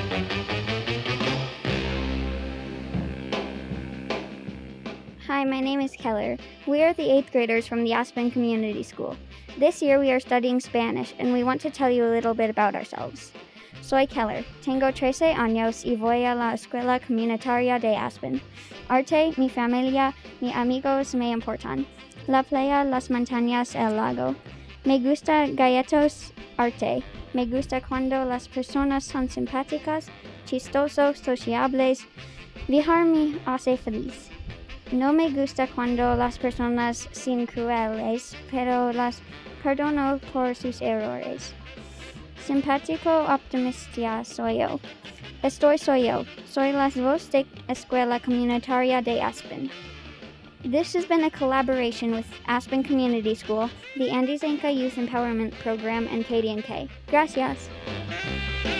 Hi, my name is Keller. We are the 8th graders from the Aspen Community School. This year we are studying Spanish, and we want to tell you a little bit about ourselves. Soy Keller. Tengo 13 años y voy a la Escuela Comunitaria de Aspen. Arte, mi familia, mis amigos me importan. La playa, las montañas, el lago. Me gusta galletos, arte. Me gusta cuando las personas son simpáticas, chistosos, sociables. Viajar me hace feliz. No me gusta cuando las personas son crueles, pero las perdono por sus errores. Simpático, optimista soy yo. Soy yo. Soy la voz de Escuela Comunitaria de Aspen. This has been a collaboration with Aspen Community School, the Andes Inca Youth Empowerment Program, and KDNK. Gracias.